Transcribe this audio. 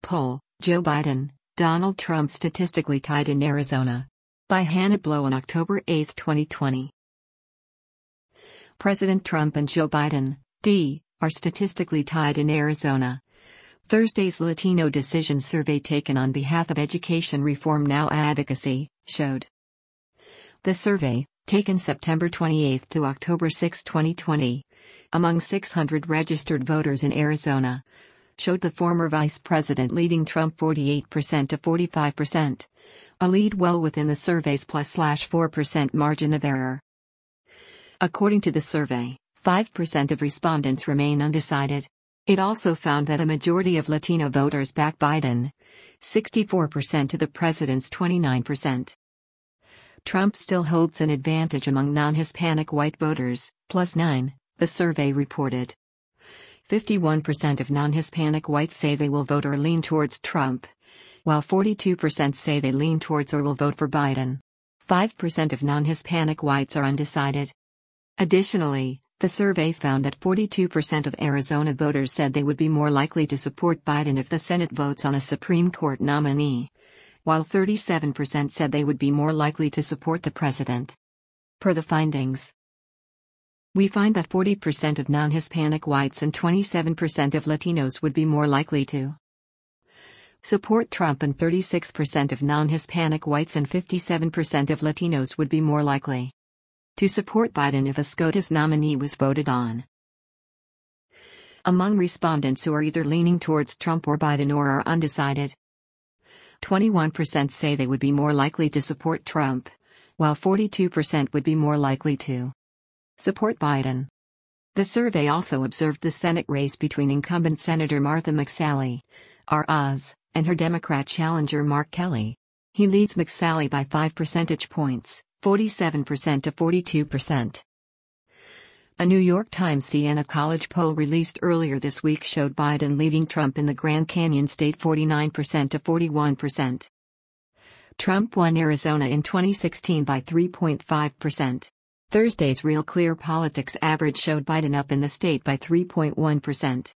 poll, Joe Biden, Donald Trump statistically tied in Arizona. By Hannah Blow on October 8, 2020. President Trump and Joe Biden, D., are statistically tied in Arizona. Thursday's Latino Decision survey taken on behalf of Education Reform Now Advocacy showed. The survey, taken September 28 to October 6, 2020, among 600 registered voters in Arizona, showed the former vice president leading Trump 48% to 45%, a lead well within the survey's +/4% margin of error. According to the survey, 5% of respondents remain undecided. It also found that a majority of Latino voters back Biden, 64% to the president's 29%. Trump still holds an advantage among non-Hispanic white voters, +9, the survey reported. 51% of non-Hispanic whites say they will vote or lean towards Trump, while 42% say they lean towards or will vote for Biden. 5% of non-Hispanic whites are undecided. Additionally, the survey found that 42% of Arizona voters said they would be more likely to support Biden if the Senate votes on a Supreme Court nominee, while 37% said they would be more likely to support the president. Per the findings, we find that 40% of non-Hispanic whites and 27% of Latinos would be more likely to support Trump, and 36% of non-Hispanic whites and 57% of Latinos would be more likely to support Biden if a SCOTUS nominee was voted on. Among respondents who are either leaning towards Trump or Biden or are undecided, 21% say they would be more likely to support Trump, while 42% would be more likely to support Biden. The survey also observed the Senate race between incumbent Senator Martha McSally, R. Oz, and her Democrat challenger Mark Kelly. He leads McSally by 5 percentage points, 47% to 42%. A New York Times Siena College poll released earlier this week showed Biden leading Trump in the Grand Canyon state 49% to 41%. Trump won Arizona in 2016 by 3.5%. Thursday's Real Clear Politics average showed Biden up in the state by 3.1%.